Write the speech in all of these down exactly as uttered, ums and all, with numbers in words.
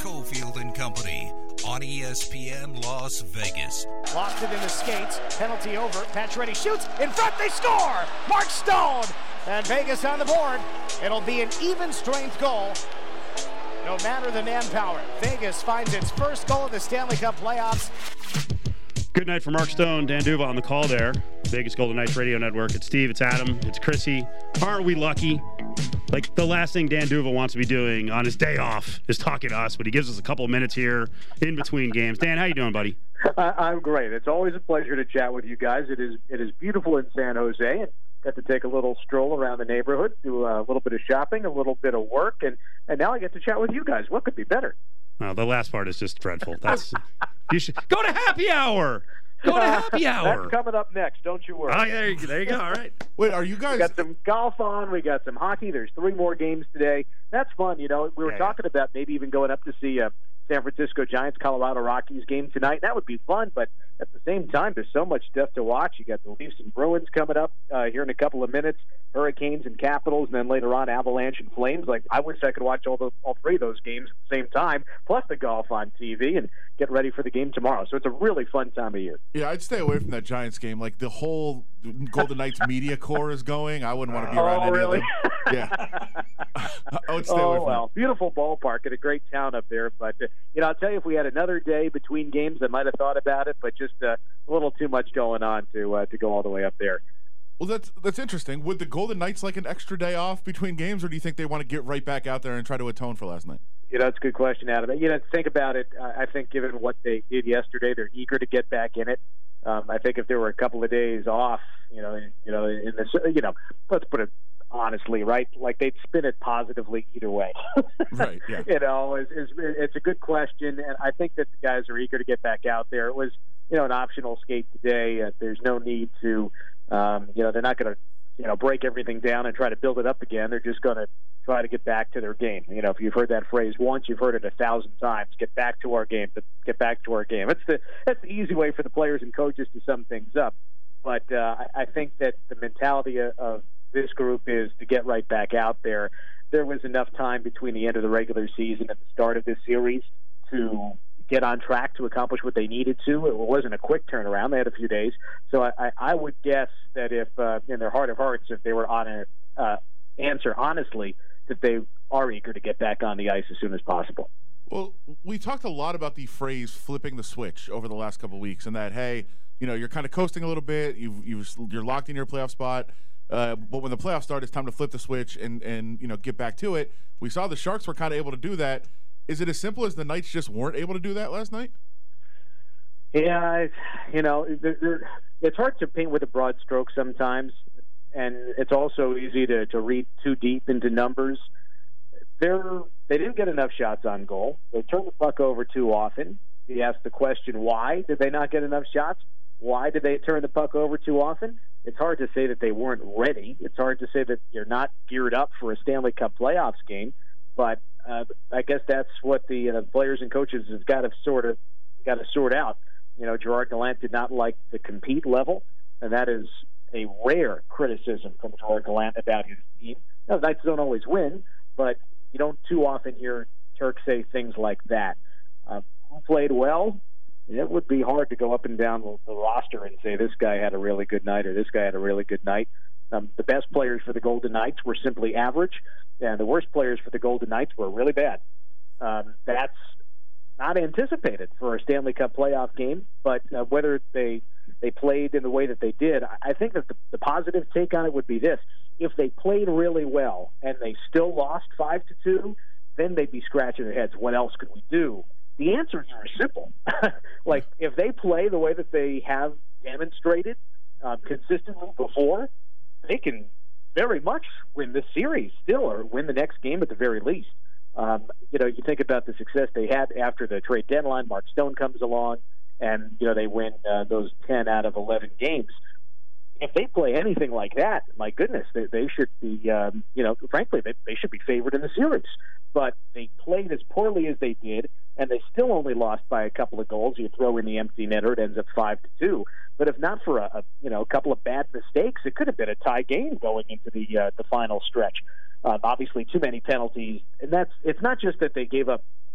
Cofield and Company on E S P N Las Vegas. Lost it in the skates. Penalty over. Pacioretty shoots. In front, they score! Mark Stone! And Vegas on the board. It'll be an even strength goal. No matter the manpower. Vegas finds its first goal of the Stanley Cup playoffs. Good night for Mark Stone. Dan Duva on the call there. Vegas Golden Knights Radio Network. It's Steve, it's Adam, it's Chrissy. Aren't we lucky? Like, the last thing Dan Duva wants to be doing on his day off is talking to us, but he gives us a couple of minutes here in between games. Dan, how you doing, buddy? I, I'm great. It's always a pleasure to chat with you guys. It is it is beautiful in San Jose, and got to take a little stroll around the neighborhood, do a little bit of shopping, a little bit of work, and, and now I get to chat with you guys. What could be better? Well, the last part is just dreadful. That's you should go to happy hour. Go to happy hour. That's coming up next. Don't you worry. Oh, yeah, there you, there you go. All right. Wait, are you guys? We got some golf on. We got some hockey. There's three more games today. That's fun. You know, we were yeah, talking yeah. about maybe even going up to see a San Francisco Giants, Colorado Rockies game tonight. That would be fun, but at the same time, there's so much stuff to watch. You got the Leafs and Bruins coming up uh, here in a couple of minutes, Hurricanes and Capitals, and then later on Avalanche and Flames. Like, I wish I could watch all the all three of those games at the same time, plus the golf on T V, and get ready for the game tomorrow. So it's a really fun time of year. Yeah, I'd stay away from that Giants game. Like, the whole Golden Knights media core is going. I wouldn't want to be around oh, any really? of them. Yeah. I would stay oh, away from well, that. Beautiful ballpark and a great town up there. But, uh, you know, I'll tell you, if we had another day between games, I might have thought about it, but just uh, a little too much going on to uh, to go all the way up there. Well, that's that's interesting. Would the Golden Knights like an extra day off between games, or do you think they want to get right back out there and try to atone for last night? You know, it's a good question, Adam. You know, think about it. I think given what they did yesterday, they're eager to get back in it. Um, I think if there were a couple of days off, you know, in, you know, in this, you know, let's put it honestly, right? Like, they'd spin it positively either way. Right. Yeah. You know, it's, it's, it's a good question, and I think that the guys are eager to get back out there. It was, you know, an optional skate today. Uh, there's no need to, um, you know, they're not going to, you know, break everything down and try to build it up again. They're just going to try to get back to their game. You know, if you've heard that phrase once, you've heard it a thousand times. Get back to our game. Get back to our game. That's the that's the easy way for the players and coaches to sum things up. But uh, I, I think that the mentality of, of this group is to get right back out there. There was enough time between the end of the regular season and the start of this series to get on track to accomplish what they needed to. It wasn't a quick turnaround. They had a few days. So I, I would guess that if, uh, in their heart of hearts, if they were on a uh, answer honestly, that they are eager to get back on the ice as soon as possible. Well, we talked a lot about the phrase flipping the switch over the last couple of weeks, and that, hey, you know, you're kind of coasting a little bit. You've, you've, you're locked in your playoff spot. Uh, but when the playoffs start, it's time to flip the switch and, and, you know, get back to it. We saw the Sharks were kind of able to do that. Is it as simple as the Knights just weren't able to do that last night? Yeah, it's, you know, they're, they're, it's hard to paint with a broad stroke sometimes, and it's also easy to, to read too deep into numbers. They're, they didn't get enough shots on goal. They turned the puck over too often. You ask the question, why did they not get enough shots? Why did they turn the puck over too often? It's hard to say that they weren't ready. It's hard to say that you're not geared up for a Stanley Cup playoffs game. But uh, I guess that's what the uh, players and coaches have got to sort of got to sort out. You know, Gerard Gallant did not like the compete level, and that is a rare criticism from Gerard Gallant about his team. Now, the Knights don't always win, but you don't too often hear Turk say things like that. Uh, who played well? It would be hard to go up and down the roster and say this guy had a really good night or this guy had a really good night. Um, the best players for the Golden Knights were simply average, and the worst players for the Golden Knights were really bad. Um, that's not anticipated for a Stanley Cup playoff game, but uh, whether they they played in the way that they did, I think that the, the positive take on it would be this. If they played really well and they still lost five to two, then they'd be scratching their heads. What else could we do? The answers are simple. Like, if they play the way that they have demonstrated um, consistently before, they can very much win this series still, or win the next game at the very least. Um, you know, you think about the success they had after the trade deadline. Mark Stone comes along, and, you know, they win uh, those ten out of eleven games. If they play anything like that, my goodness, they, they should be, um, you know, frankly, they, they should be favored in the series. But they played as poorly as they did, and they still only lost by a couple of goals. You throw in the empty netter, it ends up five to two. But if not for a, a you know a couple of bad mistakes, it could have been a tie game going into the uh, the final stretch. Uh, obviously, too many penalties, and that's it's not just that they gave up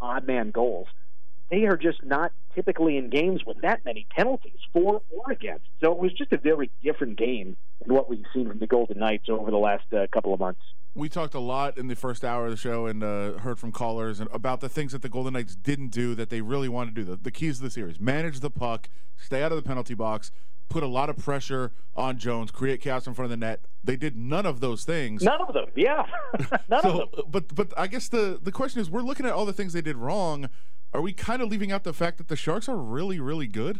odd man goals. They are just not typically in games with that many penalties, for or against. So it was just a very different game than what we've seen from the Golden Knights over the last uh, couple of months. We talked a lot in the first hour of the show and uh, heard from callers and about the things that the Golden Knights didn't do that they really wanted to do. The, the keys of the series: manage the puck, stay out of the penalty box, put a lot of pressure on Jones, create chaos in front of the net. They did none of those things. None of them, yeah. none so, of them. But but I guess the, the question is, we're looking at all the things they did wrong. Are we kind of leaving out the fact that the Sharks are really, really good?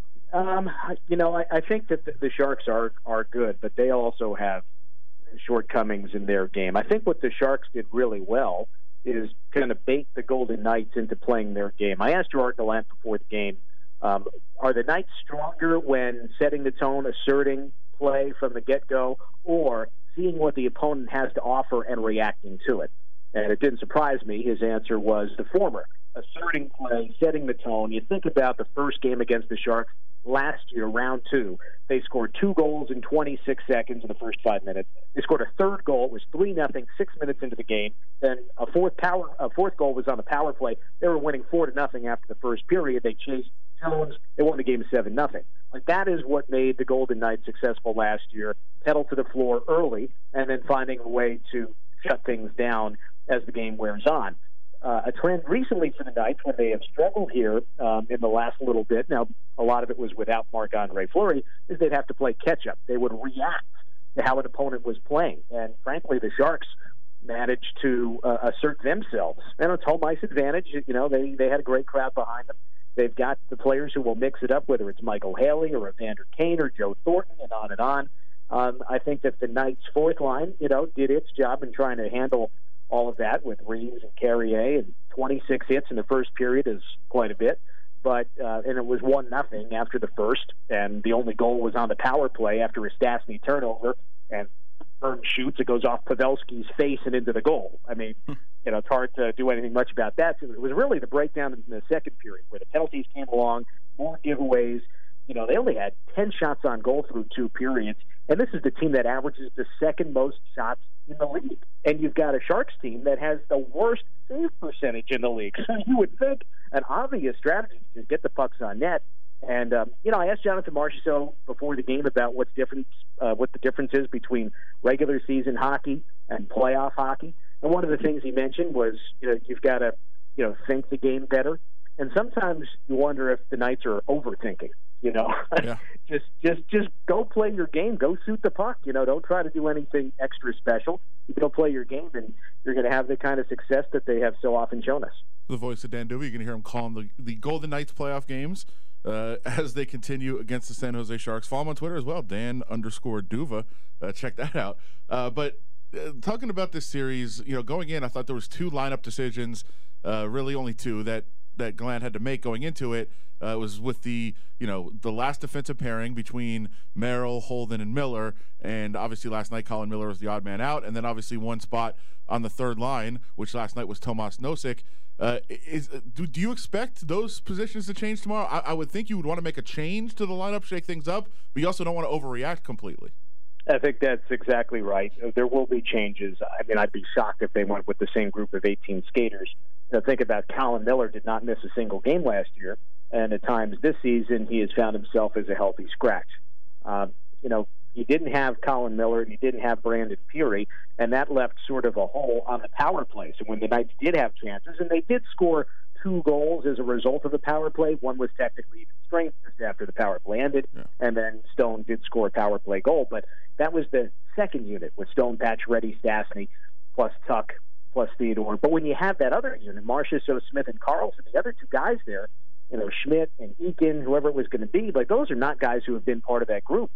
Um, you know, I, I think that the, the Sharks are, are good, but they also have shortcomings in their game. I think what the Sharks did really well is kind of bait the Golden Knights into playing their game. I asked Gerard Gallant before the game, um, are the Knights stronger when setting the tone, asserting play from the get-go, or seeing what the opponent has to offer and reacting to it? And it didn't surprise me. His answer was the former. Asserting play, setting the tone. You think about the first game against the Sharks last year, round two. They scored two goals in twenty-six seconds in the first five minutes. They scored a third goal. It was three nothing, six minutes into the game. Then a fourth power, a fourth goal was on the power play. They were winning four to nothing after the first period. They chased Jones. They won the game seven nothing. Like, that is what made the Golden Knights successful last year. Pedal to the floor early, and then finding a way to shut things down as the game wears on. Uh, a trend recently for the Knights, when they have struggled here um, in the last little bit, now a lot of it was without Marc-Andre Fleury, is they'd have to play catch-up. They would react to how an opponent was playing. And frankly, the Sharks managed to uh, assert themselves. And it's home ice advantage. You know, they, they had a great crowd behind them. They've got the players who will mix it up, whether it's Michael Haley or Evander Kane or Joe Thornton, and on and on. Um, I think that the Knights' fourth line, you know, did its job in trying to handle all of that with Reeves and Carrier, and twenty-six hits in the first period is quite a bit. But uh, and it was one nothing after the first, and the only goal was on the power play after a Stastny turnover, and Burns shoots, it goes off Pavelski's face and into the goal. I mean, you know, it's hard to do anything much about that. So it was really the breakdown in the second period where the penalties came along, more giveaways. You know, they only had ten shots on goal through two periods, and this is the team that averages the second most shots in the league. And you've got a Sharks team that has the worst save percentage in the league. So you would think an obvious strategy is get the pucks on net. And, um, you know, I asked Jonathan Marchessault before the game about what's different, uh, what the difference is between regular season hockey and playoff hockey. And one of the things he mentioned was, you know, you've got to, you know, think the game better. And sometimes you wonder if the Knights are overthinking. You know, yeah. just just just go play your game. Go shoot the puck. You know, don't try to do anything extra special. You go play your game, and you're going to have the kind of success that they have so often shown us. The voice of Dan Duva. You can hear him calling the, the Golden Knights playoff games uh, as they continue against the San Jose Sharks. Follow him on Twitter as well, Dan underscore Duva. Uh, check that out. Uh, but uh, talking about this series, you know, going in, I thought there was two lineup decisions, uh, really only two that that Gallant had to make going into it. Uh, it was with the, you know, the last defensive pairing between Merrill, Holden, and Miller, and obviously last night Colin Miller was the odd man out, and then obviously one spot on the third line, which last night was Tomas Nosek. Uh, is do, do you expect those positions to change tomorrow? I, I would think you would want to make a change to the lineup, shake things up, but you also don't want to overreact completely. I think that's exactly right. There will be changes. I mean, I'd be shocked if they went with the same group of eighteen skaters. You know, think about Colin Miller did not miss a single game last year, and at times this season he has found himself as a healthy scratch. Um, you know, you didn't have Colin Miller and you didn't have Brandon Fury, and that left sort of a hole on the power play. So when the Knights did have chances, and they did score two goals as a result of the power play, one was technically even strength just after the power play ended, yeah. and then Stone did score a power play goal. But that was the second unit with Stone, Pacioretty, Stastny, plus Tuck, plus Theodore. But when you have that other unit, Marchessault, Smith, and Carlson, the other two guys there, you know, Schmidt and Eakin, whoever it was going to be, like those are not guys who have been part of that group.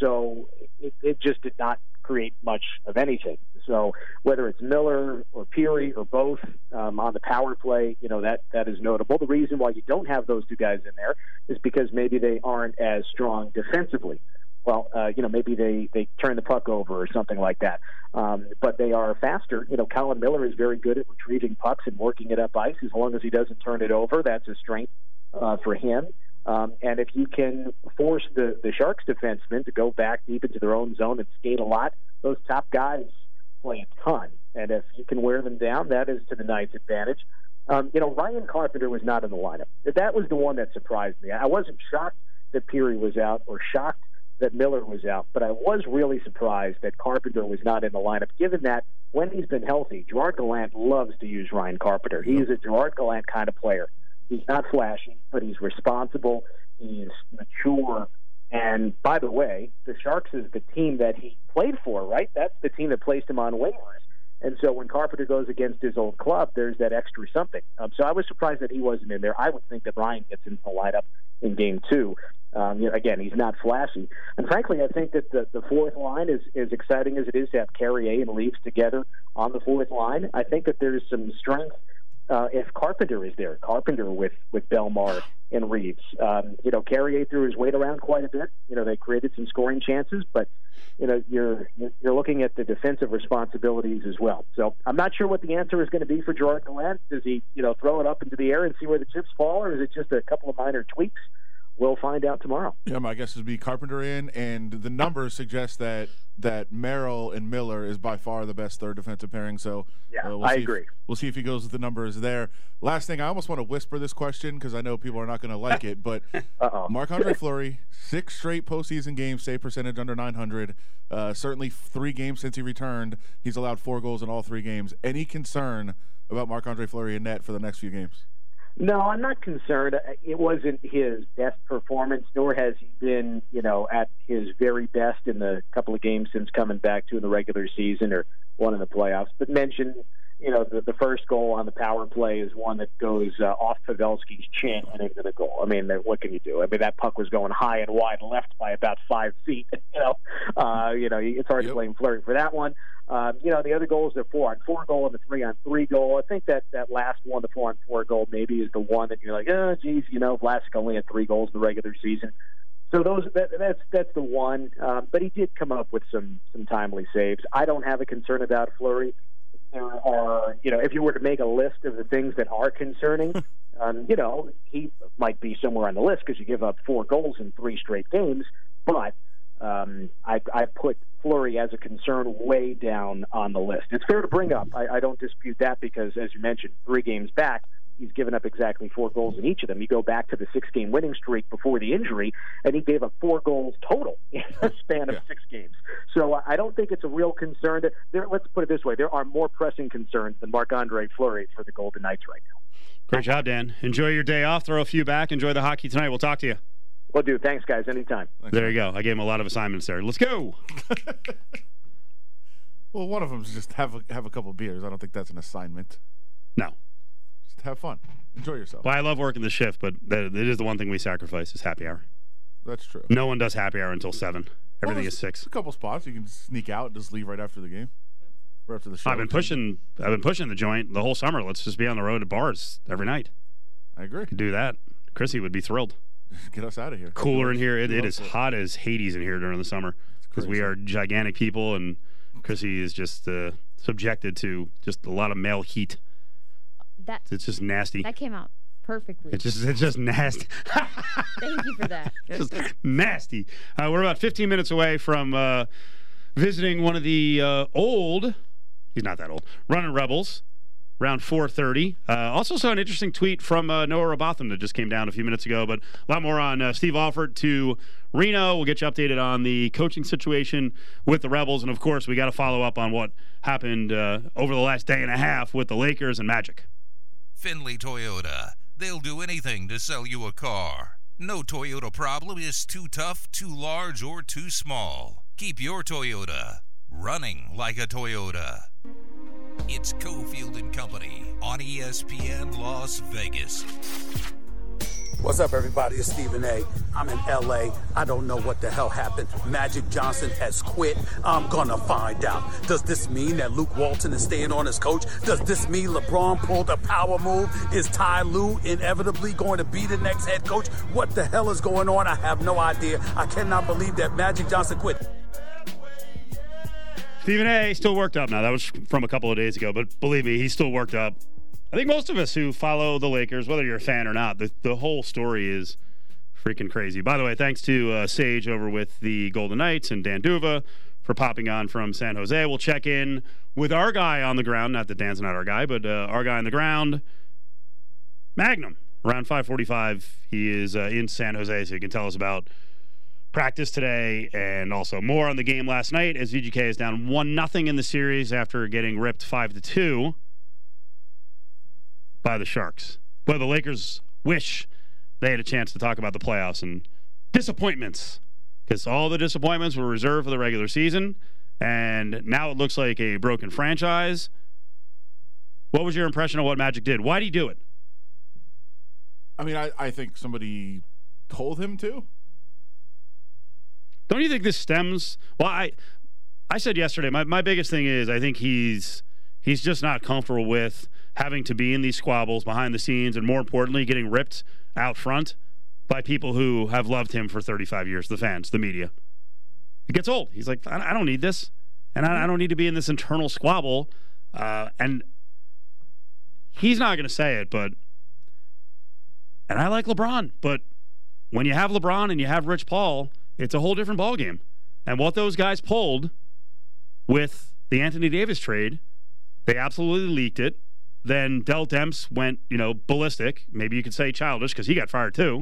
So it, it just did not create much of anything. So whether it's Miller or Peary or both um, on the power play, you know, that, that is notable. The reason why you don't have those two guys in there is because maybe they aren't as strong defensively. Well, uh, you know, maybe they, they turn the puck over or something like that. Um, but they are faster. You know, Colin Miller is very good at retrieving pucks and working it up ice. As long as he doesn't turn it over, that's a strength uh, for him. Um, and if you can force the, the Sharks defensemen to go back deep into their own zone and skate a lot, those top guys play a ton. And if you can wear them down, that is to the Knights' advantage. Um, you know, Ryan Carpenter was not in the lineup. That was the one that surprised me. I wasn't shocked that Peary was out or shocked that Miller was out, but I was really surprised that Carpenter was not in the lineup, given that when he's been healthy, Gerard Gallant loves to use Ryan Carpenter. He is a Gerard Gallant kind of player. He's not flashy, but he's responsible, he's mature, and by the way, the Sharks is the team that he played for, right? That's the team that placed him on waivers. And so when Carpenter goes against his old club, there's that extra something. Um, so I was surprised that he wasn't in there. I would think that Ryan gets into the lineup in game two. Um, you know, again, he's not flashy. And frankly, I think that the, the fourth line is as exciting as it is to have Carrier and Reeves together on the fourth line. I think that there's some strength uh, if Carpenter is there. Carpenter with, with Bellemare and Reeves. Um, you know, Carrier threw his weight around quite a bit. You know, they created some scoring chances, but you know, you're you're looking at the defensive responsibilities as well. So I'm not sure what the answer is going to be for Gerard Gallant. Does he, you know, throw it up into the air and see where the chips fall, or is it just a couple of minor tweaks? We'll find out tomorrow. Yeah, my guess would be Carpenter in, and the numbers suggest that that Merrill and Miller is by far the best third defensive pairing. So yeah, uh, we'll I see agree. If, we'll see if he goes with the numbers there. Last thing, I almost want to whisper this question because I know people are not going to like it, but Marc-Andre Fleury, six straight postseason games, save percentage under nine hundred. Uh, certainly three games since he returned. He's allowed four goals in all three games. Any concern about Marc-Andre Fleury in net for the next few games? No, I'm not concerned. It wasn't his best performance, nor has he been, you know, at his very best in the couple of games since coming back to in the regular season or one in the playoffs. But mention, you know, the, the first goal on the power play is one that goes uh, off Pavelski's chin and into the goal. I mean, what can you do? I mean, that puck was going high and wide left by about five feet. You know, uh, you know, it's hard yep. to blame Fleury for that one. Uh, you know, the other goals, the four on four goal and the three on three goal. I think that that last one, the four on four goal, maybe is the one that you're like, oh, geez, you know, Vlasic only had three goals in the regular season. So those that, that's that's the one. Um, but he did come up with some some timely saves. I don't have a concern about Fleury. There are, you know, if you were to make a list of the things that are concerning, um, you know, he might be somewhere on the list because you give up four goals in three straight games. But um, I, I put Fleury as a concern way down on the list. It's fair to bring up. I, I don't dispute that because, as you mentioned, three games back, he's given up exactly four goals in each of them. You go back to the six-game winning streak before the injury, and he gave up four goals total in a span of yeah. six games. So I don't think it's a real concern. There, let's put it this way. There are more pressing concerns than Marc-Andre Fleury for the Golden Knights right now. Great job, Dan. Enjoy your day off. Throw a few back. Enjoy the hockey tonight. We'll talk to you. Will do. Thanks, guys. Anytime. Thanks, there man. You go. I gave him a lot of assignments there. Let's go. Well, one of them is just have a, have a couple of beers. I don't think that's an assignment. No. Just have fun. Enjoy yourself. Well, I love working the shift, but that, it is the one thing we sacrifice is happy hour. That's true. No one does happy hour until seven. Everything well, is six. A couple spots you can sneak out and just leave right after the game. Right after the show. I've been pushing. I've been pushing the joint the whole summer. Let's just be on the road at bars every night. I agree. Could do that. Chrissy would be thrilled. Get us out of here. Cooler in here. It, it is hot as Hades in here during the summer because we are gigantic people, and Chrissy is just uh, subjected to just a lot of male heat. That it's just nasty. That came out perfectly. It's just it's just nasty. Thank you for that. Just nasty. Uh, we're about fifteen minutes away from uh, visiting one of the uh, old. He's not that old. Running Rebels. Around four thirty. Uh, also saw an interesting tweet from uh, Noah Robotham that just came down a few minutes ago, but a lot more on uh, Steve Alford to Reno. We'll get you updated on the coaching situation with the Rebels, and of course, we got to follow up on what happened uh, over the last day and a half with the Lakers and Magic. Finley Toyota. They'll do anything to sell you a car. No Toyota problem is too tough, too large, or too small. Keep your Toyota running like a Toyota. It's Cofield and Company on E S P N Las Vegas. What's up, everybody? It's Stephen A. I'm in L A. I don't know what the hell happened. Magic Johnson has quit. I'm gonna find out. Does this mean that Luke Walton is staying on as coach? Does this mean LeBron pulled a power move? Is Ty Lue inevitably going to be the next head coach? What the hell is going on? I have no idea. I cannot believe that Magic Johnson quit. Stephen A. still worked up now. That was from a couple of days ago, but believe me, he's still worked up. I think most of us who follow the Lakers, whether you're a fan or not, the, the whole story is freaking crazy. By the way, thanks to uh, Sage over with the Golden Knights and Dan Duva for popping on from San Jose. We'll check in with our guy on the ground. Not that Dan's not our guy, but uh, our guy on the ground, Magnum. Around five forty-five, he is uh, in San Jose, so he can tell us about practice today and also more on the game last night as V G K is down one nothing in the series after getting ripped five to two by the Sharks. Well, the Lakers wish they had a chance to talk about the playoffs and disappointments, because all the disappointments were reserved for the regular season, and now it looks like a broken franchise. What was your impression of what Magic did? Why did he do it? I mean, I, I think somebody told him to. Don't you think this stems? Well, I I said yesterday, my, my biggest thing is I think he's he's just not comfortable with having to be in these squabbles behind the scenes, and more importantly, getting ripped out front by people who have loved him for thirty-five years, the fans, the media. It gets old. He's like, I, I don't need this, and I, I don't need to be in this internal squabble. Uh, and he's not going to say it, but, and I like LeBron, but when you have LeBron and you have Rich Paul, it's a whole different ballgame. And what those guys pulled with the Anthony Davis trade, they absolutely leaked it. Then Del Demps went, you know, ballistic. Maybe you could say childish, because he got fired too.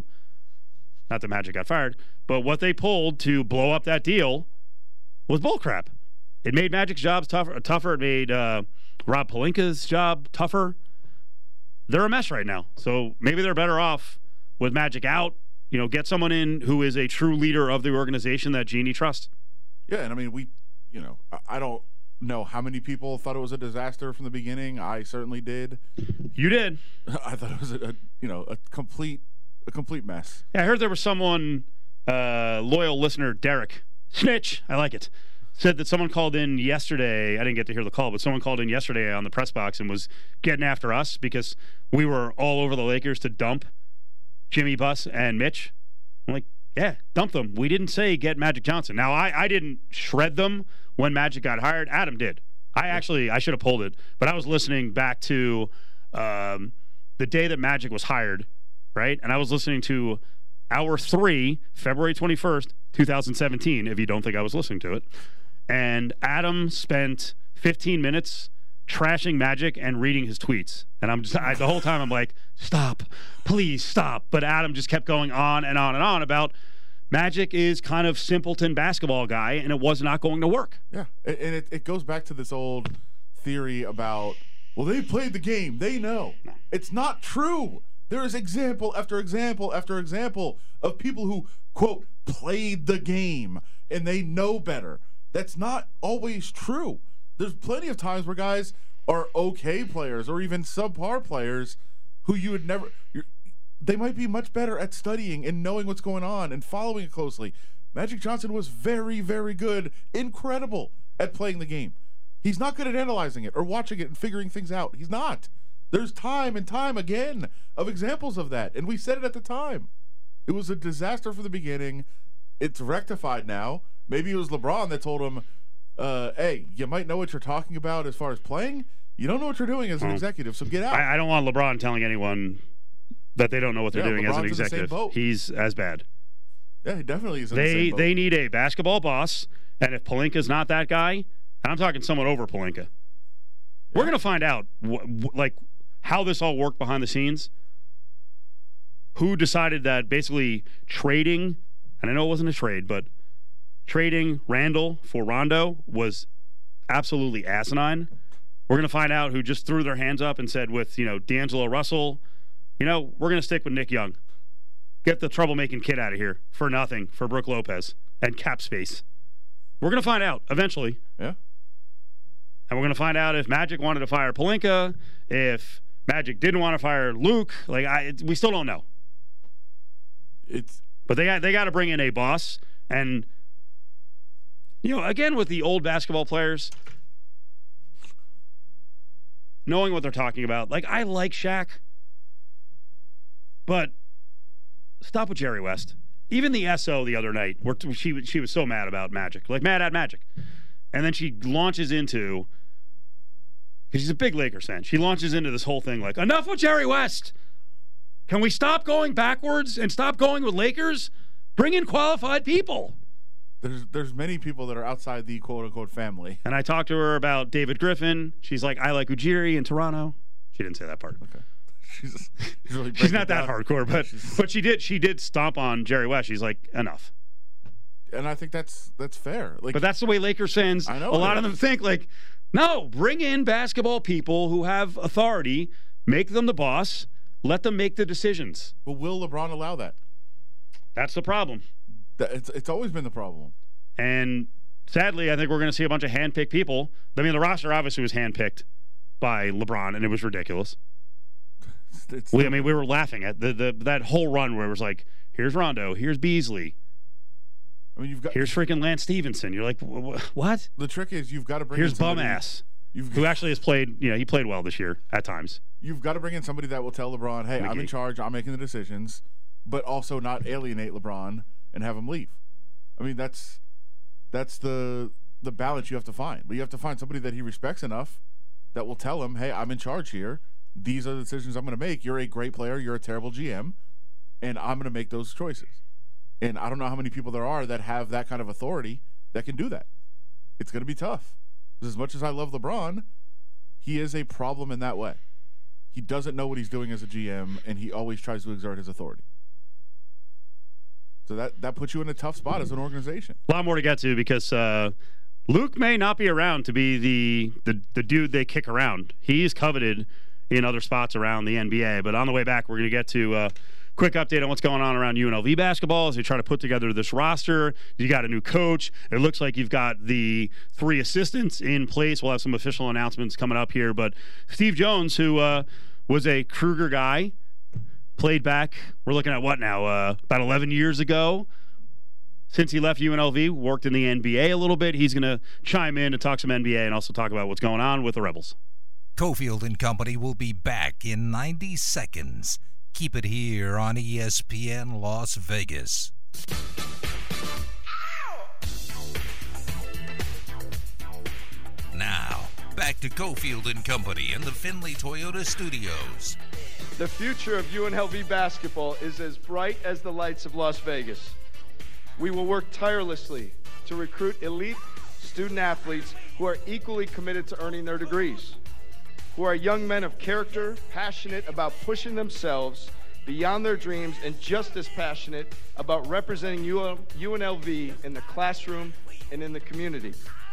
Not that Magic got fired. But what they pulled to blow up that deal was bullcrap. It made Magic's jobs tougher. tougher. It made uh, Rob Pelinka's job tougher. They're a mess right now. So maybe they're better off with Magic out. You know, get someone in who is a true leader of the organization that Jeannie trusts. Yeah, and I mean, we, you know, I, I don't know how many people thought it was a disaster from the beginning. I certainly did. You did. I thought it was a, a you know, a complete, a complete mess. Yeah, I heard there was someone, uh, loyal listener, Derek, snitch, I like it, said that someone called in yesterday. I didn't get to hear the call, but someone called in yesterday on the press box and was getting after us because we were all over the Lakers to dump Jimmy Buss and Mitch. I'm like, yeah, dump them. We didn't say get Magic Johnson. Now, I, I didn't shred them when Magic got hired. Adam did. I actually, I should have pulled it, but I was listening back to um, the day that Magic was hired, right? And I was listening to hour three, February twenty-first, twenty seventeen, if you don't think I was listening to it. And Adam spent fifteen minutes trashing Magic and reading his tweets. And I'm just, I, the whole time I'm like, stop, please stop. But Adam just kept going on and on and on about Magic is kind of simpleton basketball guy, and it was not going to work. Yeah, and it, it goes back to this old theory about, well, they played the game, they know. No. It's not true. There is example after example after example of people who, quote, played the game, and they know better. That's not always true. There's plenty of times where guys are okay players or even subpar players who you would never you're, they might be much better at studying and knowing what's going on and following it closely. Magic Johnson was very, very good, incredible at playing the game. He's not good at analyzing it or watching it and figuring things out. He's not. There's time and time again of examples of that, and we said it at the time. It was a disaster from the beginning. It's rectified now. Maybe it was LeBron that told him, uh, hey, you might know what you're talking about as far as playing. You don't know what you're doing as an executive, so get out. I, I don't want LeBron telling anyone that they don't know what they're Yeah, doing as an LeBron's in the same executive. boat. He's as bad. Yeah, he definitely is in the They same boat. they need a basketball boss, and if Pelinka's not that guy, and I'm talking someone over Pelinka, we're going to find out wh- wh- like how this all worked behind the scenes. Who decided that basically trading, and I know it wasn't a trade, but trading Randall for Rondo was absolutely asinine. We're going to find out who just threw their hands up and said with, you know, D'Angelo Russell, you know, we're going to stick with Nick Young. Get the troublemaking kid out of here for nothing for Brook Lopez and cap space. We're going to find out eventually. Yeah. And we're going to find out if Magic wanted to fire Pelinka, if Magic didn't want to fire Luke. Like, I, it, we still don't know. It's But they got, they got to bring in a boss. And, you know, again, with the old basketball players, knowing what they're talking about. Like, I like Shaq, but stop with Jerry West. Even the S O the other night, where she, she was so mad about Magic. Like, mad at Magic. And then she launches into, because she's a big Lakers fan, she launches into this whole thing like, enough with Jerry West. Can we stop going backwards and stop going with Lakers? Bring in qualified people. there's there's many people that are outside the quote unquote family. And I talked to her about David Griffin. She's like, I like Ujiri in Toronto. She didn't say that part. Okay. she's, she's, really She's not breaking that down. hardcore, but She's- but she did she did stomp on Jerry West. She's like, enough. and I think that's that's fair. Like, But that's the way Lakers fans, I know a it lot of is. them think, like, no, bring in basketball people who have authority, make them the boss, let them make the decisions. but will LeBron allow that? That's the problem. That it's it's always been the problem. And sadly, I think we're going to see a bunch of hand-picked people. I mean, the roster obviously was hand-picked by LeBron, and it was ridiculous. It's, it's We, I mean, we were laughing at the, the that whole run where it was like, here's Rondo, here's Beasley, I mean, you've got here's freaking Lance Stevenson. You're like, wh- wh- what? the trick is you've got to bring Here's in bum somebody- ass, You've who actually has played. You know, he played well this year at times. You've got to bring in somebody that will tell LeBron, "Hey, I'm in McGee. charge. I'm making the decisions," but also not alienate LeBron and have him leave. I mean, that's that's the the balance you have to find. But you have to find somebody that he respects enough that will tell him, "Hey, I'm in charge here. These are the decisions I'm going to make. You're a great player. You're a terrible G M, and I'm going to make those choices." And I don't know how many people there are that have that kind of authority that can do that. It's going to be tough. 'Cause as much as I love LeBron, he is a problem in that way. He doesn't know what he's doing as a G M, and he always tries to exert his authority. So that, that puts you in a tough spot as an organization. A lot more to get to because uh, Luke may not be around to be the, the the dude they kick around. He's coveted in other spots around the N B A. But on the way back, we're going to get to a quick update on what's going on around U N L V basketball as they try to put together this roster. You got a new coach. It looks like you've got the three assistants in place. We'll have some official announcements coming up here. But Steve Jones, who uh, was a Kruger guy, played back, we're looking at what now, uh, about eleven years ago. Since he left U N L V, worked in the N B A a little bit. He's going to chime in and talk some N B A and also talk about what's going on with the Rebels. Cofield and Company will be back in ninety seconds. Keep it here on E S P N Las Vegas. Now, back to Cofield and Company in the Findlay Toyota Studios. The future of U N L V basketball is as bright as the lights of Las Vegas. We will work tirelessly to recruit elite student athletes who are equally committed to earning their degrees, who are young men of character, passionate about pushing themselves beyond their dreams, and just as passionate about representing U N L V in the classroom and in the community.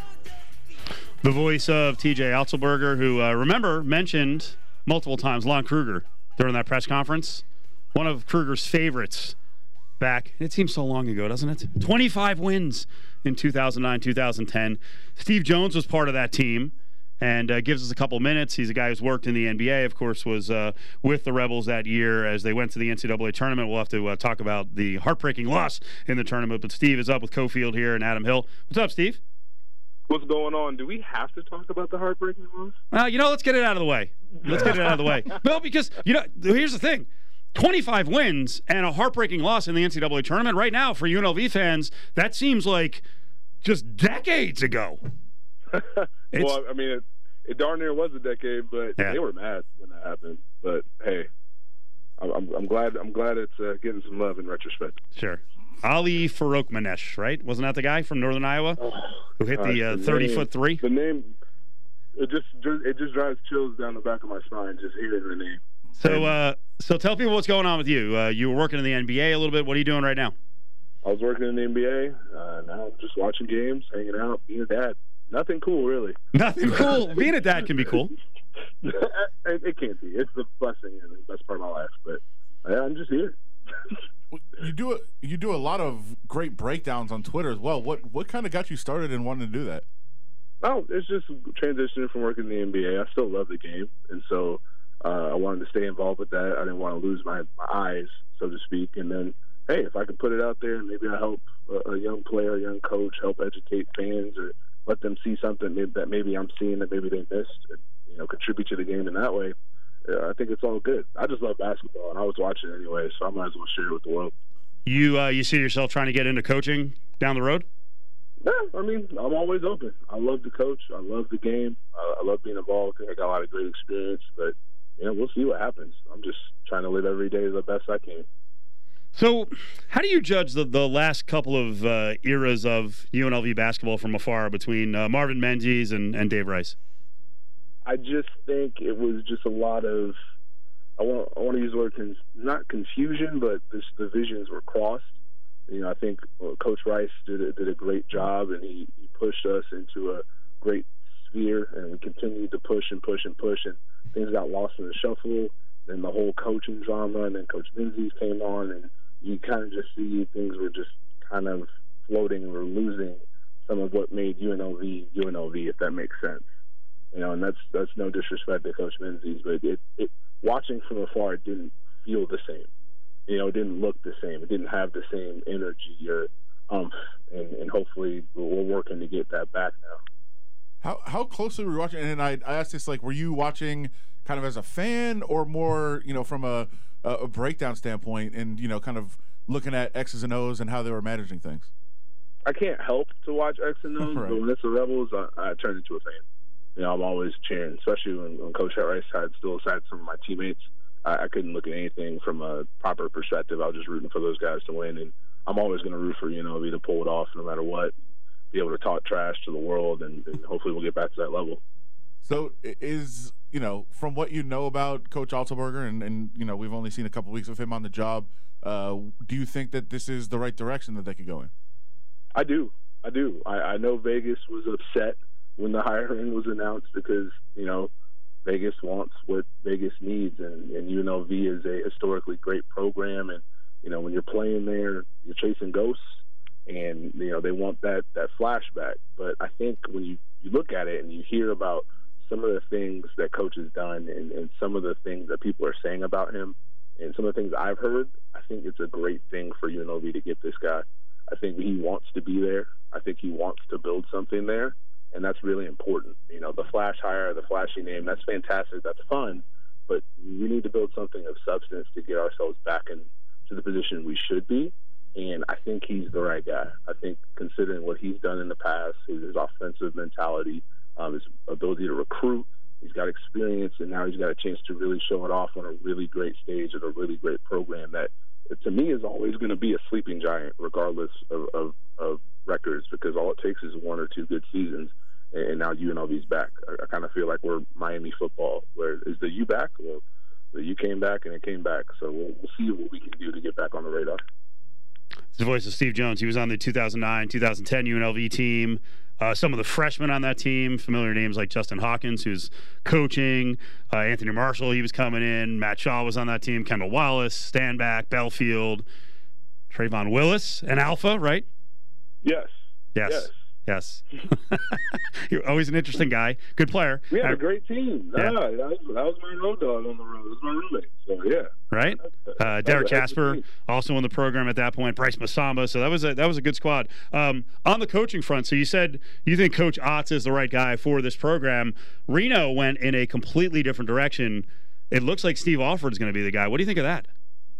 The voice of T J Otzelberger, who, uh, remember, mentioned multiple times Lon Kruger during that press conference. One of Kruger's favorites back. It seems so long ago, doesn't it? twenty-five wins in two thousand nine, two thousand ten. Steve Jones was part of that team and uh, gives us a couple minutes. He's a guy who's worked in the N B A, of course, was uh, with the Rebels that year as they went to the N C double A tournament. We'll have to uh, talk about the heartbreaking loss in the tournament. But Steve is up with Cofield here and Adam Hill. What's up, Steve? What's going on? Do we have to talk about the heartbreaking loss? Well, you know, let's get it out of the way. Let's get it out of the way. No, because, you know, here's the thing. twenty-five wins and a heartbreaking loss in the N C double A tournament right now for U N L V fans, that seems like just decades ago. Well, I mean, it, it darn near was a decade, but Yeah. they were mad when that happened. But hey, I'm, I'm, I'm glad. I'm glad it's uh, getting some love in retrospect. Sure. Ali Farokhmanesh, right? Wasn't that the guy from Northern Iowa who hit the uh, thirty-foot three? The name, it just it just drives chills down the back of my spine just hearing the name. So, uh, so tell people what's going on with you. Uh, you were working in the N B A a little bit. What are you doing right now? I was working in the N B A. Uh, now I'm just watching games, hanging out, being a dad. Nothing cool, really. Nothing cool. Being a dad can be cool. it, it can't be. It's the blessing and the best part of my life. But yeah, I'm just here. You do a, you do a lot of great breakdowns on Twitter as well. What what kind of got you started in wanting to do that? Oh, it's just transitioning from working in the N B A. I still love the game, and so uh, I wanted to stay involved with that. I didn't want to lose my, my eyes, so to speak. And then, hey, if I could put it out there and maybe I help a, a young player, a young coach, help educate fans or let them see something maybe, that maybe I'm seeing that maybe they missed, and, you know, contribute to the game in that way. Yeah, I think it's all good. I just love basketball, and I was watching it anyway, so I might as well share it with the world. You uh, you see yourself trying to get into coaching down the road? Yeah, I mean, I'm always open. I love the coach. I love the game. I, I love being involved. I think I got a lot of great experience, but you know, we'll see what happens. I'm just trying to live every day the best I can. So, how do you judge the, the last couple of uh, eras of U N L V basketball from afar between uh, Marvin Menzies and, and Dave Rice? I just think it was just a lot of a I want I want to use the word con- not confusion, but this, the visions were crossed. You know, I think uh, Coach Rice did a, did a great job, and he, he pushed us into a great sphere, and we continued to push and push and push, and things got lost in the shuffle. Then the whole coaching drama, and then Coach Menzies came on, and you kind of just see things were just kind of floating. We were losing some of what made U N L V U N L V, if that makes sense. You know, and that's that's no disrespect to Coach Menzies, but it, it watching from afar, it didn't feel the same. You know, it didn't look the same. It didn't have the same energy or umph, and, and hopefully we're working to get that back now. How how closely were you watching? And I, I asked this, like, were you watching kind of as a fan or more, you know, from a, a breakdown standpoint and, you know, kind of looking at X's and O's and how they were managing things? I can't help to watch X and O's, right. But when it's the Rebels, I, I turn into a fan. You know, I'm always cheering, especially when, when Coach Rice had still had some of my teammates. I, I couldn't look at anything from a proper perspective. I was just rooting for those guys to win, and I'm always going to root for U N L V to pull it off no matter what, be able to talk trash to the world, and, and hopefully we'll get back to that level. So is, you know, from what you know about Coach Otzelberger, and, and you know, we've only seen a couple weeks of him on the job, uh, do you think that this is the right direction that they could go in? I do. I do. I, I know Vegas was upset when the hiring was announced because, you know, Vegas wants what Vegas needs, and, and U N L V is a historically great program. And, you know, when you're playing there, you're chasing ghosts, and, you know, they want that, that flashback. But I think when you, you look at it and you hear about some of the things that Coach has done and, and some of the things that people are saying about him and some of the things I've heard, I think it's a great thing for U N L V to get this guy. I think he wants to be there. I think he wants to build something there, and that's really important. You know, the flash hire, the flashy name, that's fantastic. That's fun, but we need to build something of substance to get ourselves back into the position we should be, and I think he's the right guy. I think considering what he's done in the past, his, his offensive mentality, um, his ability to recruit, he's got experience, and now he's got a chance to really show it off on a really great stage at a really great program that, to me, is always going to be a sleeping giant regardless of, of, of records, because all it takes is one or two good seasons, and now U N L V's back. I, I kind of feel like we're Miami football, where is the U back? Well, the U came back, and it came back. So we'll, we'll see what we can do to get back on the radar. It's the voice of Steve Jones. He was on the two thousand nine two thousand ten U N L V team. Uh, some of the freshmen on that team, familiar names like Justin Hawkins, who's coaching, uh, Anthony Marshall, he was coming in, Matt Shaw was on that team, Kendall Wallace, Stanback, Belfield, Trayvon Willis, and Alpha, right? Yes. Yes. Yes. Yes. You're always an interesting guy. Good player. We had I, a great team. Yeah. Ah, that, was, that was my road dog on the road. It was my roommate. So, yeah. Right? Uh, Derek Casper, also in the program at that point. Bryce Masamba. So that was a, that was a good squad. Um, on the coaching front, so you said you think Coach Otz is the right guy for this program. Reno went in a completely different direction. It looks like Steve Alford's going to be the guy. What do you think of that?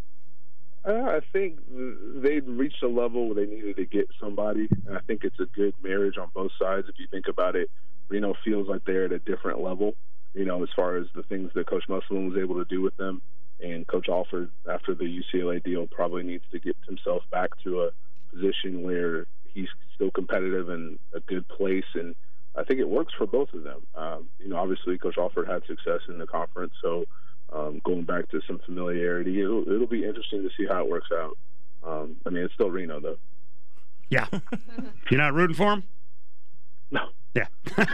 Uh, I think they'd reached a level where they needed to get somebody, and I think it's a good marriage on both sides. If you think about it, Reno feels like they're at a different level, you know, as far as the things that Coach Musselman was able to do with them. And Coach Alford, after the U C L A deal, probably needs to get himself back to a position where he's still competitive and a good place. And I think it works for both of them. Um, you know, obviously Coach Alford had success in the conference, so um, going back to some familiarity, it'll, it'll be interesting to see how it works out. Um, I mean, it's still Reno, though. Yeah. You're not rooting for him? No. Yeah.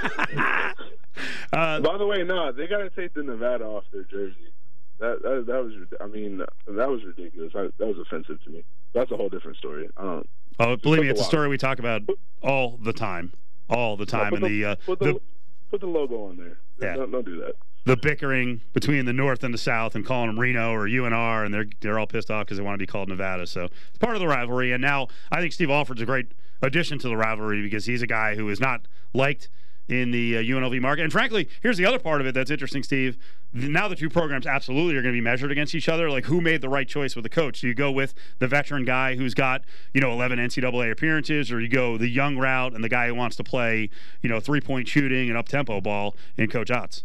uh, By the way, no, they got to take the Nevada off their jersey. That, that that was, I mean, that was ridiculous. I, that was offensive to me. That's a whole different story. I don't. Oh, believe me, it's a story we talk about all the time, all the time. No, and the, the, uh, put, the, the put the logo on there. Yeah. Don't, don't do that. The bickering between the North and the South, and calling them Reno or U N R, and they're they're all pissed off because they want to be called Nevada. So it's part of the rivalry. And now I think Steve Alford's a great addition to the rivalry because he's a guy who is not liked in the uh, U N L V market. And frankly, here's the other part of it that's interesting, Steve. Now the two programs absolutely are going to be measured against each other. Like, who made the right choice with the coach? Do you go with the veteran guy who's got, you know, eleven N C double A appearances, or you go the young route and the guy who wants to play, you know, three-point shooting and up-tempo ball in Coach Otz?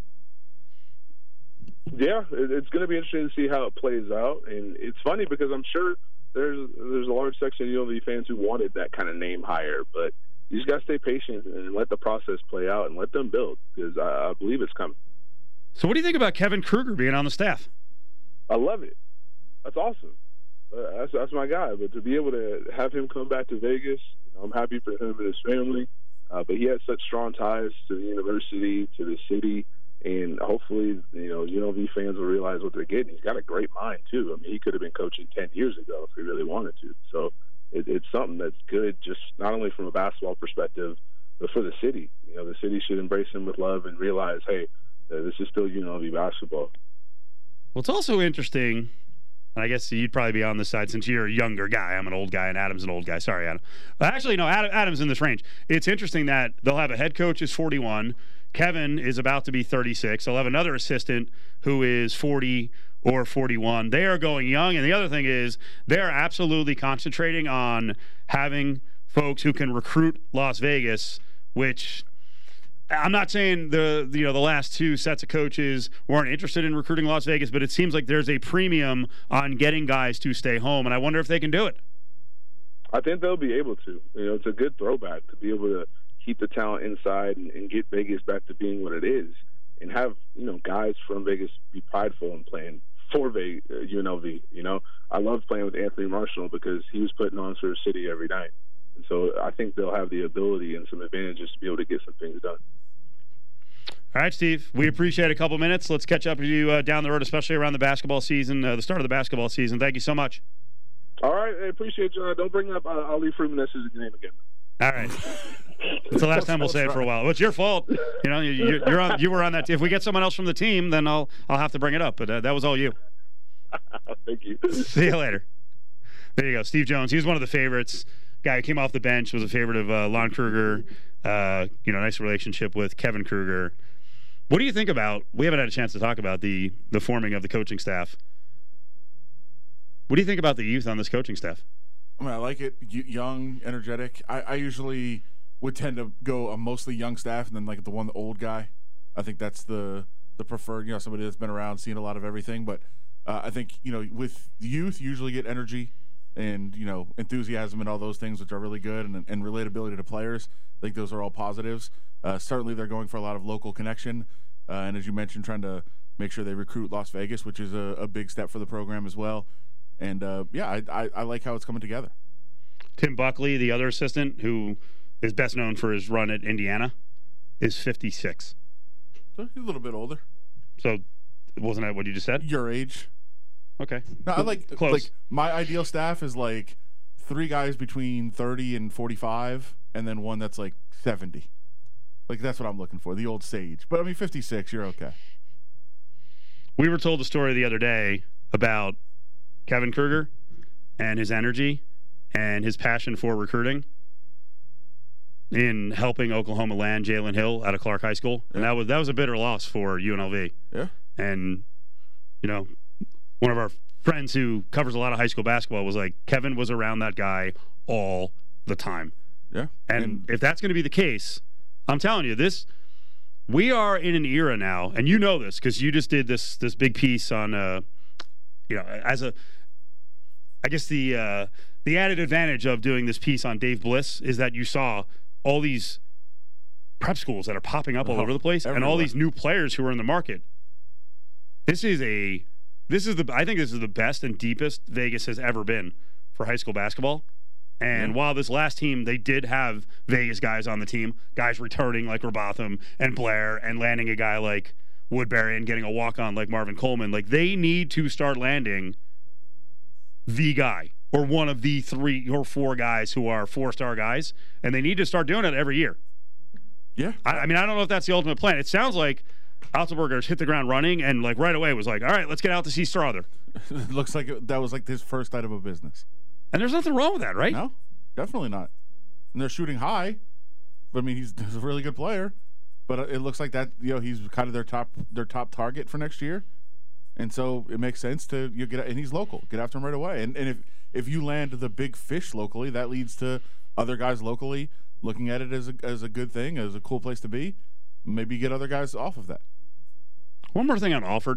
Yeah, it's going to be interesting to see how it plays out. And it's funny because I'm sure there's there's a large section of U N L V fans who wanted that kind of name hire, but you just got to stay patient and let the process play out and let them build, because I, I believe it's coming. So what do you think about Kevin Kruger being on the staff? I love it. That's awesome. Uh, that's that's my guy. But to be able to have him come back to Vegas, you know, I'm happy for him and his family. Uh, but he has such strong ties to the university, to the city, and hopefully, you know, U N L V fans will realize what they're getting. He's got a great mind too. I mean, he could have been coaching ten years ago if he really wanted to. So it, it's something that's good, just not only from a basketball perspective, but for the city. You know, the city should embrace him with love and realize, hey, uh, this is still U N L V basketball. Well, it's also interesting, and I guess you'd probably be on this side since you're a younger guy. I'm an old guy, and Adam's an old guy. Sorry, Adam. Uh, actually, no, Adam, Adam's in this range. It's interesting that they'll have a head coach who's forty-one. Kevin is about to be thirty-six. They'll have another assistant who is forty or forty-one. They are going young, and the other thing is they're absolutely concentrating on having folks who can recruit Las Vegas, which I'm not saying the you know the last two sets of coaches weren't interested in recruiting Las Vegas, but it seems like there's a premium on getting guys to stay home, and I wonder if they can do it. I think they'll be able to. You know, it's a good throwback to be able to keep the talent inside and, and get Vegas back to being what it is, and have, you know, guys from Vegas be prideful in playing for Vegas, uh, U N L V. You know, I loved playing with Anthony Marshall because he was putting on for the city every night. And so I think they'll have the ability and some advantages to be able to get some things done. All right, Steve, we appreciate a couple minutes. Let's catch up with you uh, down the road, especially around the basketball season, uh, the start of the basketball season. Thank you so much. All right, I appreciate you. Don't bring up uh, Ali Freeman as his name again. All right. It's the last time we'll say it for a while. Well, it's your fault. You know, you, you're on. You were on that. If we get someone else from the team, then I'll I'll have to bring it up. But uh, that was all you. Thank you. See you later. There you go, Steve Jones. He was one of the favorites. Guy who came off the bench, was a favorite of uh, Lon Kruger. Uh, you know, nice relationship with Kevin Kruger. What do you think about? We haven't had a chance to talk about the the forming of the coaching staff. What do you think about the youth on this coaching staff? I mean, I like it. Y- young, energetic. I, I usually would tend to go a mostly young staff and then like the one the old guy. I think that's the the preferred. You know, somebody that's been around, seen a lot of everything. But uh, I think, you know, with youth, you usually get energy and, you know, enthusiasm and all those things, which are really good, and, and relatability to players. I think those are all positives. Uh, certainly, they're going for a lot of local connection, uh, and as you mentioned, trying to make sure they recruit Las Vegas, which is a, a big step for the program as well. And uh, yeah, I, I, I like how it's coming together. Tim Buckley, the other assistant, who is best known for his run at Indiana, is fifty-six. So he's a little bit older. So, wasn't that what you just said? Your age. Okay. No, I like Close. like my ideal staff is like three guys between thirty and forty-five, and then one that's like seventy. Like that's what I'm looking for, the old sage. But I mean, fifty-six, you're okay. We were told a story the other day about Kevin Kruger and his energy and his passion for recruiting in helping Oklahoma land Jalen Hill out of Clark High School. And Yeah. that was that was a bitter loss for U N L V. Yeah. And, you know, one of our friends who covers a lot of high school basketball was like, Kevin was around that guy all the time. Yeah. And, And if that's going to be the case, I'm telling you, this we are in an era now, and you know this because you just did this this big piece on, uh, you know, as a, I guess the uh, the added advantage of doing this piece on Dave Bliss is that you saw all these prep schools that are popping up all Oh, over the place, and all everywhere. these new players who are in the market. This is a, this is the I think this is the best and deepest Vegas has ever been for high school basketball. And Yeah. while this last team, they did have Vegas guys on the team, guys returning like Robotham and Blair, and landing a guy like Woodbury and getting a walk-on like Marvin Coleman. Like, they need to start landing the guy or one of the three or four guys who are four-star guys, and they need to start doing it every year. yeah. I, I mean, I don't know if that's the ultimate plan. It sounds like Altenberger's hit the ground running and, like, right away was like, all right, let's get out to see Strother. It looks like it, that was like his first item of business. And there's nothing wrong with that, right? No, definitely not. And they're shooting high. But I mean, he's, he's a really good player. But it looks like that, you know, he's kind of their top their top target for next year. And so it makes sense to you get, and he's local. Get after him right away. And and if if you land the big fish locally, that leads to other guys locally looking at it as a as a good thing, as a cool place to be. Maybe you get other guys off of that. One more thing on Alford.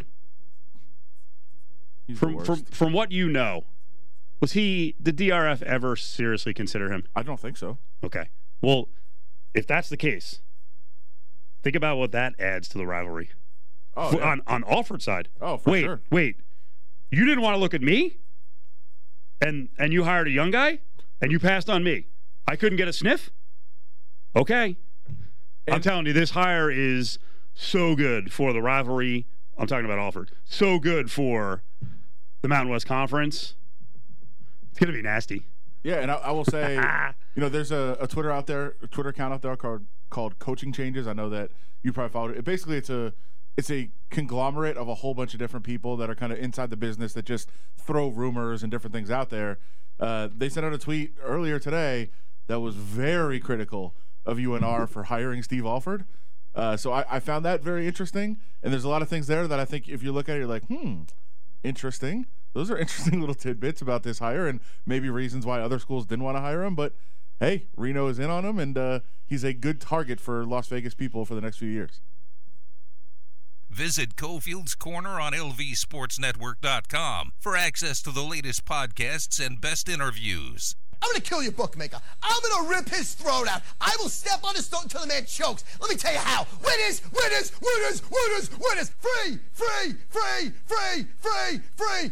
He's the From, worst. from from what you know, was he, did D R F ever seriously consider him? I don't think so. Okay. Well, if that's the case, think about what that adds to the rivalry. Oh, For- yeah. on on Alford's side. Oh, for wait, sure. wait. You didn't want to look at me? And and you hired a young guy? And you passed on me? I couldn't get a sniff? Okay. I'm telling you, this hire is so good for the rivalry. I'm talking about Alford. So good for the Mountain West Conference. It's going to be nasty. Yeah, and I, I will say, you know, there's a, a Twitter out there, a Twitter account out there called called Coaching Changes. I know that you probably followed it. Basically, it's a it's a conglomerate of a whole bunch of different people that are kind of inside the business that just throw rumors and different things out there. Uh, they sent out a tweet earlier today that was very critical of U N R for hiring Steve Alford. Uh, so I, I found that very interesting. And there's a lot of things there that I think if you look at it, you're like, hmm, interesting. Those are interesting little tidbits about this hire and maybe reasons why other schools didn't want to hire him. But, hey, Reno is in on him, and uh, he's a good target for Las Vegas people for the next few years. Visit Cofield's Corner on L V Sports Network dot com for access to the latest podcasts and best interviews. I'm going to kill your bookmaker. I'm going to rip his throat out. I will step on his throat until the man chokes. Let me tell you how. Winners, winners, winners, winners, winners. Free, free, free, free, free, free.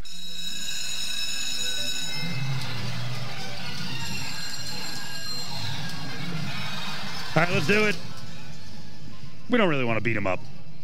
All right, let's do it. We don't really want to beat him up.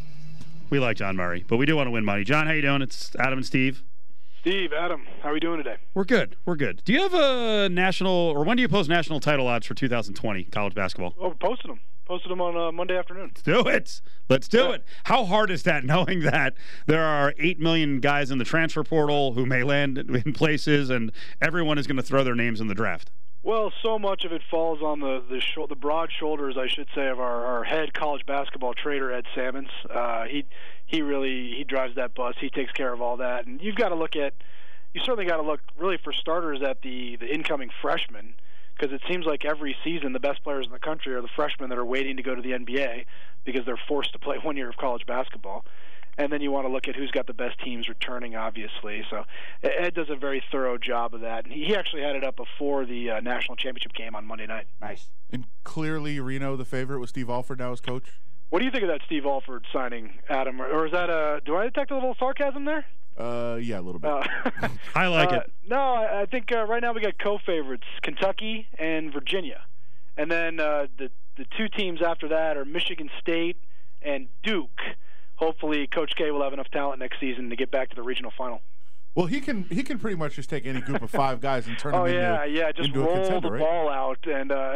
We like John Murray, but we do want to win money. John, how you doing? It's Adam and Steve. Steve, Adam, how are we doing today? We're good. We're good. Do you have a national, or when do you post national title odds for two thousand twenty college basketball? Oh, we posted them. Posted them on uh, Monday afternoon. Let's do it. Let's do yeah. it. How hard is that, knowing that there are eight million guys in the transfer portal who may land in places, and everyone is going to throw their names in the draft? Well, so much of it falls on the the, sh- the broad shoulders, I should say, of our, our head college basketball trader, Ed Salmons. Uh, he he really he drives that bus. He takes care of all that, and you've got to look at you certainly got to look really for starters at the the incoming freshmen, because it seems like every season the best players in the country are the freshmen that are waiting to go to the N B A because they're forced to play one year of college basketball. And then you want to look at who's got the best teams returning, obviously. So Ed does a very thorough job of that. And he actually had it up before the uh, national championship game on Monday night. Nice. And clearly Reno, the favorite, with Steve Alford now as coach. What do you think of that Steve Alford signing, Adam? Or is that a – do I detect a little sarcasm there? Uh, yeah, a little bit. Uh, I like uh, it. No, I, I think uh, right now we got co-favorites, Kentucky and Virginia. And then uh, the, the two teams after that are Michigan State and Duke. Hopefully, Coach K will have enough talent next season to get back to the regional final. Well, he can he can pretty much just take any group of five guys and turn oh, them yeah, into, yeah, just into roll a contender, the right? ball out, and uh,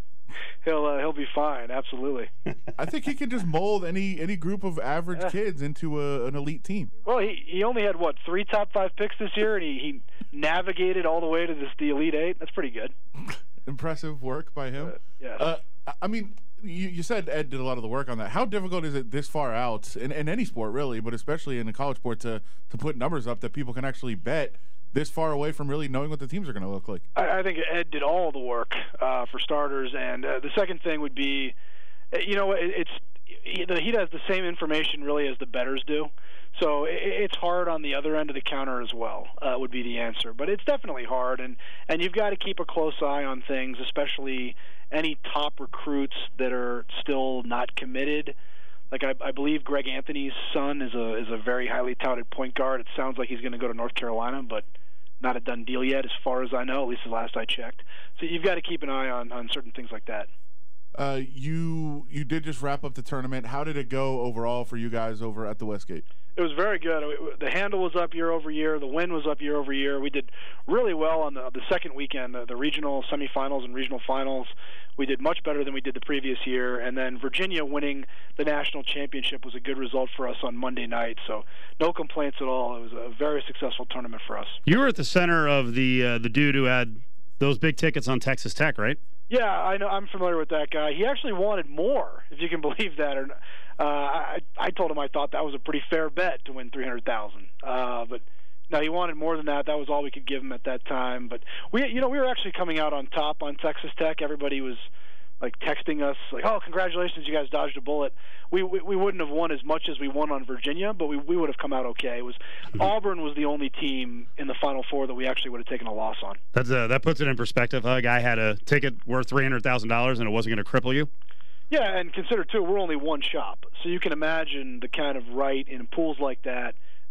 he'll uh, he'll be fine. Absolutely. I think he can just mold any any group of average Yeah. kids into a, an elite team. Well, he he only had what three top five picks this year, and he, he navigated all the way to this the Elite Eight. That's pretty good. Impressive work by him. Uh, yeah. Uh, I mean, you, you said Ed did a lot of the work on that. How difficult is it this far out, in, in any sport really, but especially in a college sport, to, to put numbers up that people can actually bet this far away from really knowing what the teams are going to look like? I, I think Ed did all the work uh, for starters, and uh, the second thing would be, you know, it, it's he, he has the same information really as the bettors do. So it, it's hard on the other end of the counter as well, uh, would be the answer. But it's definitely hard, and, and you've got to keep a close eye on things, especially any top recruits that are still not committed. Like I, I believe Greg Anthony's son is a is a very highly touted point guard. It sounds like he's going to go to North Carolina, but not a done deal yet as far as I know, at least the last I checked. So you've got to keep an eye on, on certain things like that. Uh, you you did just wrap up the tournament. How did it go overall for you guys over at the Westgate? It was very good. The handle was up year over year. The win was up year over year. We did really well on the, the second weekend, the, the regional semifinals and regional finals. We did much better than we did the previous year. And then Virginia winning the national championship was a good result for us on Monday night. So no complaints at all. It was a very successful tournament for us. You were at the center of the uh, the dude who had those big tickets on Texas Tech, right? Yeah, I know. I'm familiar with that guy. He actually wanted more, if you can believe that. Or uh, I, I told him I thought that was a pretty fair bet to win three hundred thousand. Uh, but no, he wanted more than that. That was all we could give him at that time. But we, you know, we were actually coming out on top on Texas Tech. Everybody was like texting us, like, "Oh, congratulations, you guys dodged a bullet." We we, we wouldn't have won as much as we won on Virginia, but we, we would have come out okay. It was mm-hmm. Auburn was the only team in the Final Four that we actually would have taken a loss on. That's a, that puts it in perspective. A guy had a ticket worth three hundred thousand dollars, and it wasn't going to cripple you. Yeah, and consider too, we're only one shop, so you can imagine the kind of right in pools like that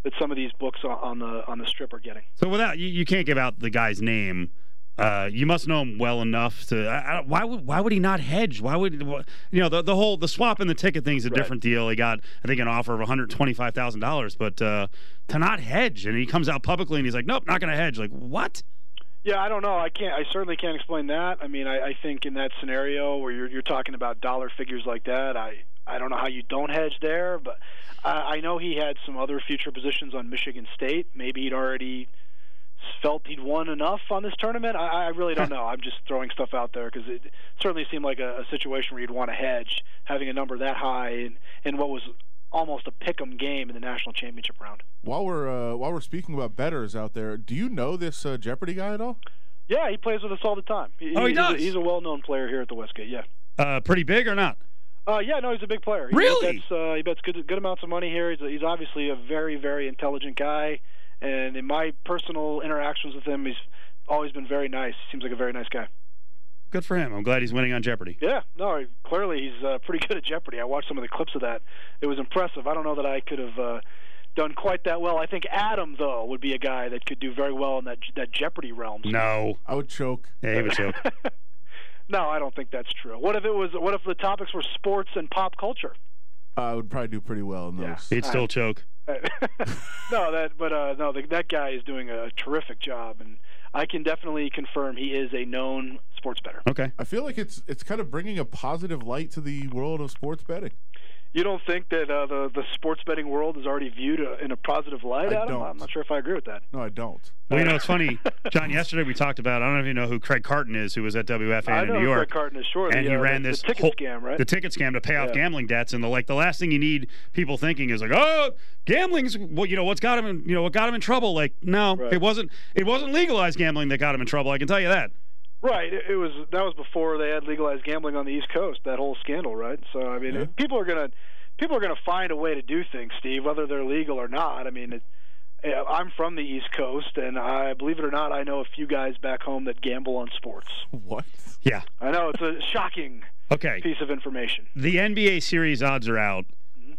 that some of these books on, on the on the strip are getting. So without you, you can't give out the guy's name. Uh, you must know him well enough to. I, I, why would why would he not hedge? Why would you know the the whole the swap and the ticket thing is a Right. different deal. He got I think an offer of one hundred twenty five thousand dollars, but uh, to not hedge and he comes out publicly and he's like, nope, not going to hedge. Like what? Yeah, I don't know. I can't. I certainly can't explain that. I mean, I, I think in that scenario where you're you're talking about dollar figures like that, I I don't know how you don't hedge there. But I, I know he had some other future positions on Michigan State. Maybe he'd already felt he'd won enough on this tournament. I, I really don't know. I'm just throwing stuff out there because it certainly seemed like a, a situation where you'd want to hedge, having a number that high in, in what was almost a pick'em game in the national championship round. While we're uh, while we're speaking about bettors out there, do you know this uh, Jeopardy guy at all? Yeah, he plays with us all the time. He, Oh, he he's does? A, he's a well-known player here at the Westgate. Yeah. Uh, pretty big or not? Uh, yeah, no, he's a big player. He Really? bets, uh, he bets good, good amounts of money here. He's, he's obviously a very, very intelligent guy, and in my personal interactions with him, he's always been very nice. He seems like a very nice guy. Good for him. I'm glad he's winning on Jeopardy. Yeah, no, clearly he's uh, pretty good at Jeopardy. I watched some of the clips of that. It was impressive. I don't know that I could have uh, done quite that well. I think Adam, though, would be a guy that could do very well in that that Jeopardy realm. No, I would choke. Yeah, he would choke. No, I don't think that's true. What if it was? What if the topics were sports and pop culture? Uh, I would probably do pretty well in those. He'd still choke. no, that but uh, no, the, that guy is doing a terrific job, and I can definitely confirm he is a known sports bettor. Okay. I feel like it's it's kind of bringing a positive light to the world of sports betting. You don't think that uh, the the sports betting world is already viewed uh, in a positive light, I Adam? don't. I'm not sure if I agree with that. No, I don't. Well, you know, it's funny, John. Yesterday we talked about. I don't know if you know who Craig Carton is, who was at W F A I in know New who York. Craig Carton is, sure. And the, he uh, ran the, this the ticket whole, scam, right? The ticket scam to pay off Yeah. gambling debts, and the like. The last thing you need people thinking is like, oh, gambling's well, you know, what's got him in, you know, what got him in trouble. Like, no, Right. it wasn't. It wasn't legalized gambling that got him in trouble. I can tell you that. Right. It, it was that was before they had legalized gambling on the East Coast. That whole scandal, right? So I mean, Yeah. people are gonna people are gonna find a way to do things, Steve, whether they're legal or not. I mean, it, yeah, I'm from the East Coast, and I believe it or not, I know a few guys back home that gamble on sports. What? Yeah. I know it's a shocking Okay. piece of information. The N B A series odds are out. Mm-hmm.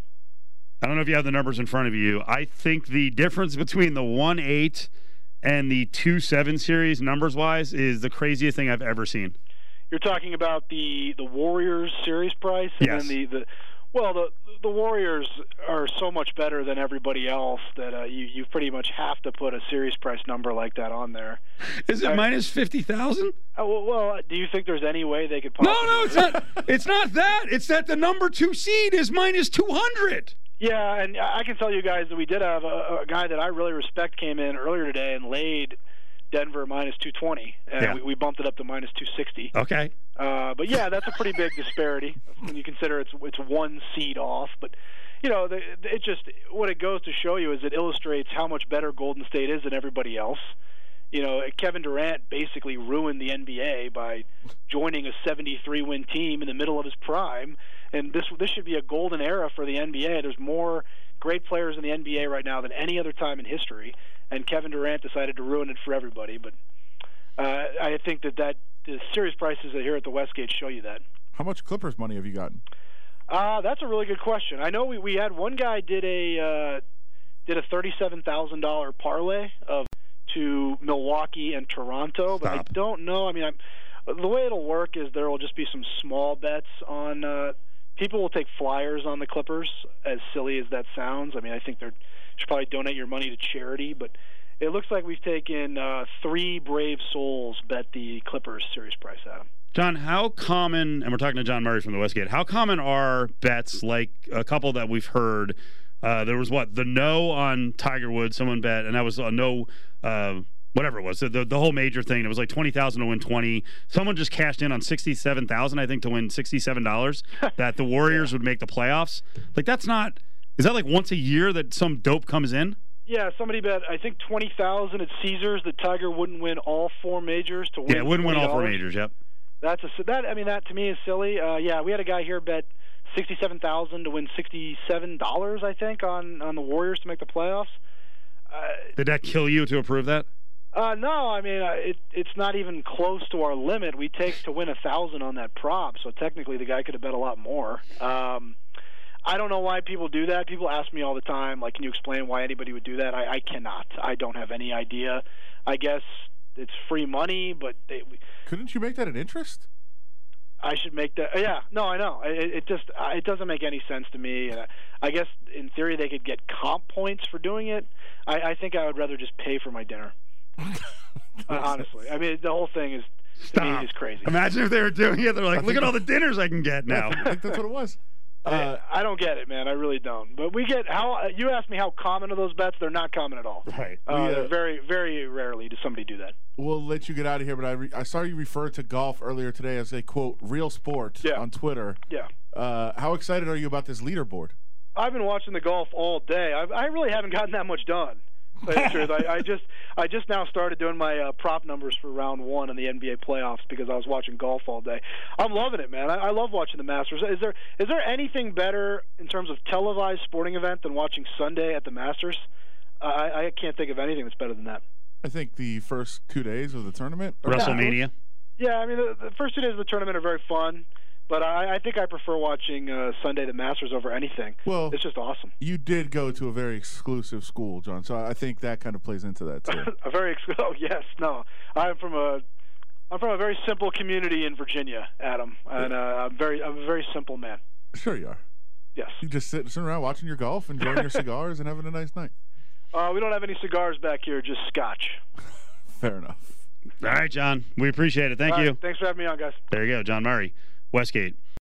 I don't know if you have the numbers in front of you. I think the difference between the one eight and the two seven series, numbers wise, is the craziest thing I've ever seen. You're talking about the the Warriors series price, and Yes. then the, the well, the the Warriors are so much better than everybody else that uh, you you pretty much have to put a series price number like that on there. Is it I- minus fifty thousand? Uh, well, well, do you think there's any way they could No, possibly? no, it's not. It's not that. It's that the number two seed is minus two hundred. Yeah, and I can tell you guys that we did have a, a guy that I really respect came in earlier today and laid Denver minus two twenty, and Yeah. we, we bumped it up to minus two sixty. Okay. Uh, but yeah, that's a pretty big disparity when you consider it's it's one seed off. But you know, the, it just what it goes to show you is it illustrates how much better Golden State is than everybody else. You know, Kevin Durant basically ruined the N B A by joining a seventy-three win team in the middle of his prime, and this this should be a golden era for the N B A. There's more great players in the N B A right now than any other time in history, and Kevin Durant decided to ruin it for everybody. But uh, I think that that the series prices here at the Westgate show you that. How much Clippers money have you gotten? Uh, that's a really good question. I know we, we had one guy did a uh, did a thirty-seven thousand dollar parlay of to Milwaukee and Toronto, but I Stop. don't know. I mean, I'm, the way it'll work is there will just be some small bets on. Uh, people will take flyers on the Clippers. As silly as that sounds, I mean, I think they should probably donate your money to charity, but it looks like we've taken uh, three brave souls bet the Clippers series price, Adam. John, how common, and we're talking to John Murray from the Westgate, how common are bets like a couple that we've heard? Uh, there was what? The no on Tiger Woods, someone bet, and that was a no, uh, whatever it was, the, the, the whole major thing. It was like twenty thousand dollars to win twenty. Someone just cashed in on sixty-seven thousand dollars, I think, to win sixty-seven dollars, that the Warriors would make the playoffs. Like, that's not, is that like once a year that some dope comes in? Yeah, somebody bet, I think, twenty thousand dollars at Caesars that Tiger wouldn't win all four majors to win Yeah, wouldn't win all four twenty dollars. majors, yep. That's a that. I mean, that to me is silly. Uh, yeah, we had a guy here bet sixty-seven thousand to win sixty-seven dollars, I think, on on the Warriors to make the playoffs. Uh, Did that kill you to approve that? uh, no, I mean uh, it. It's not even close to our limit. We take to win a thousand on that prop, so technically the guy could have bet a lot more. Um, I don't know why people do that. People ask me all the time, like, can you explain why anybody would do that? I, I cannot. I don't have any idea. I guess it's free money, but they, couldn't you make that an interest? I should make that. Yeah, no, I know. It, it just it doesn't make any sense to me. Uh, I guess in theory they could get comp points for doing it. I, I think I would rather just pay for my dinner. uh, honestly, I mean the whole thing is to me is crazy. Imagine if they were doing it. They're like, look at all the dinners I can get now. I think that's what it was. Uh, I, I don't get it, man. I really don't. But we get how you asked me how common are those bets? They're not common at all. Right. Uh, We, uh, they're very, very rarely does somebody do that. We'll let you get out of here, but I re- I saw you refer to golf earlier today as a quote real sport Yeah. on Twitter. Yeah. Uh, how excited are you about this leaderboard? I've been watching the golf all day. I, I really haven't gotten that much done. To tell you the truth, I, I just I just now started doing my uh, prop numbers for round one in the N B A playoffs because I was watching golf all day. I'm loving it, man. I, I love watching the Masters. Is there is there anything better in terms of televised sporting event than watching Sunday at the Masters? Uh, I, I can't think of anything that's better than that. I think the first two days of the tournament. WrestleMania. Yeah, I mean the, the first two days of the tournament are very fun. But I, I think I prefer watching uh, Sunday the Masters over anything. Well, it's just awesome. You did go to a very exclusive school, John, so I think that kind of plays into that too. a very ex- oh yes, no, I'm from a I'm from a very simple community in Virginia, Adam, and uh, I'm very I'm a very simple man. Sure you are. Yes. You just sit, sitting around watching your golf, enjoying your cigars, and having a nice night. Uh, we don't have any cigars back here, just scotch. Fair enough. All right, John. We appreciate it. Thank All you. right, thanks for having me on, guys. There you go, John Murray, Westgate.